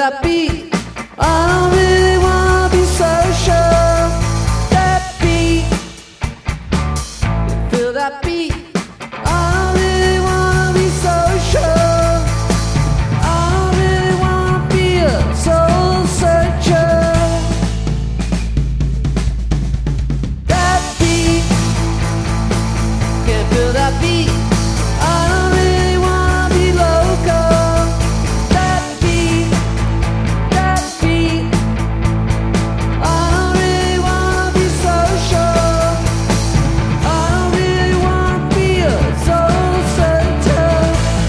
that beat. I don't really wanna be social. That beat, feel that beat. I don't really wanna be social. I don't really wanna be a soul searcher. That beat, can't feel that beat. I don't really wanna be local. That beat, that beat. I don't really wanna be social. I don't really wanna be a soul searcher.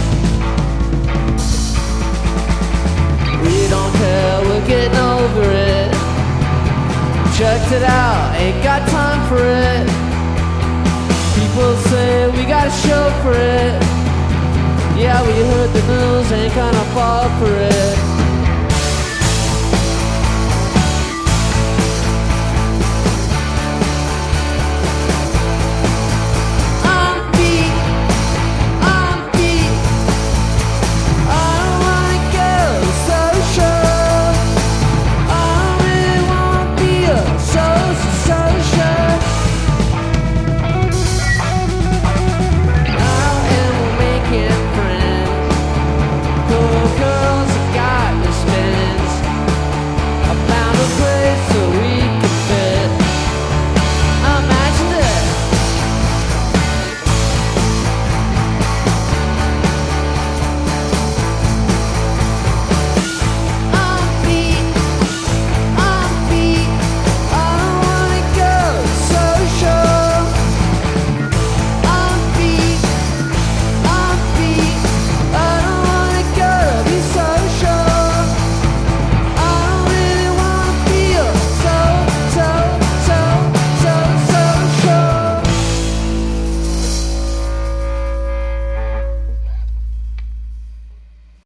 We don't care, we're getting over it. Checked it out, ain't got time for it. People say we got a show for it. Yeah, we heard the news, ain't gonna fall for it.